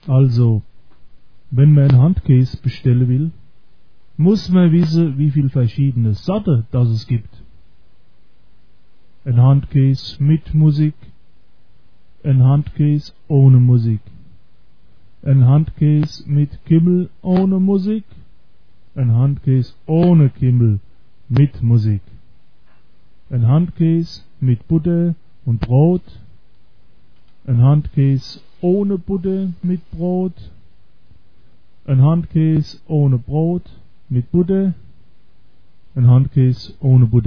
Also, wenn man einen Handkäse bestellen will, muss man wissen, wie viele verschiedene Sorten das es gibt. Ein Handkäse mit Musik, ein Handkäse ohne Musik, ein Handkäse mit Kimmel ohne Musik, ein Handkäse ohne Kimmel mit Musik, ein Handkäse mit Butter und Brot, ein Handkäse ohne Butter mit Brot, ein Handkäse ohne Brot mit Butter, ein Handkäse ohne Butter